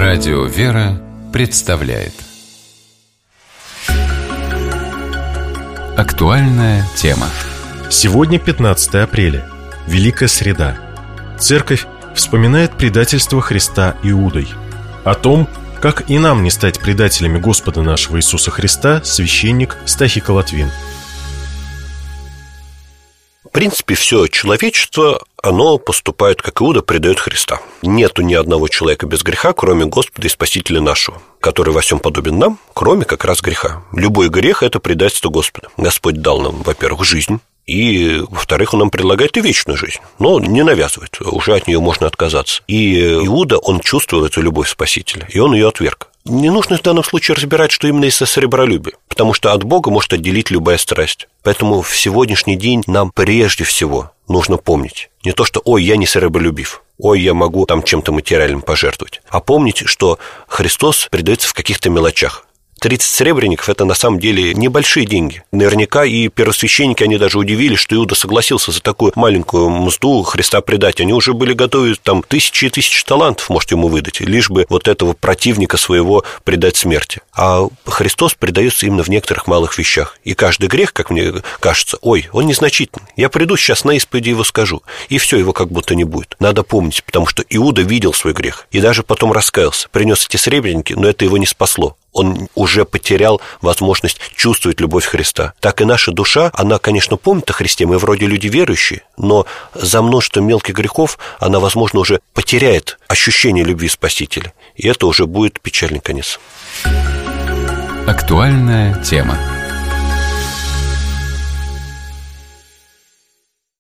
Радио «Вера» представляет актуальная тема. Сегодня 15 апреля, Великая Среда. Церковь вспоминает предательство Христа Иудой. О том, как и нам не стать предателями Господа нашего Иисуса Христа, священник Стахий Колотвин. В принципе, все человечество, оно поступает, как Иуда, предает Христа. Нету ни одного человека без греха, кроме Господа и Спасителя нашего, который во всем подобен нам, кроме как раз греха. Любой грех – это предательство Господа. Господь дал нам, во-первых, жизнь, и, во-вторых, Он нам предлагает и вечную жизнь, но не навязывает, уже от нее можно отказаться. И Иуда, он чувствовал эту любовь Спасителя, и он ее отверг. Не нужно в данном случае разбирать, что именно из-за сребролюбия, потому что от Бога может отделить любая страсть. Поэтому в сегодняшний день нам прежде всего нужно помнить не то, что «ой, я не сребролюбив», «ой, я могу там чем-то материальным пожертвовать», а помнить, что Христос предается в каких-то мелочах. 30 сребреников – это на самом деле небольшие деньги. Наверняка и первосвященники, они даже удивились, что Иуда согласился за такую маленькую мзду Христа предать. Они уже были готовы там тысячи и тысячи талантов, может, ему выдать, лишь бы вот этого противника своего предать смерти. А Христос предается именно в некоторых малых вещах. И каждый грех, как мне кажется, ой, он незначительный. Я приду сейчас на исповеди его скажу, и все, его как будто не будет. Надо помнить, потому что Иуда видел свой грех и даже потом раскаялся, принес эти сребреники, но это его не спасло. Он уже потерял возможность чувствовать любовь Христа. Так и наша душа, она, конечно, помнит о Христе, мы вроде люди верующие, но за множеством мелких грехов она, возможно, уже потеряет ощущение любви Спасителя. И это уже будет печальный конец. Актуальная тема.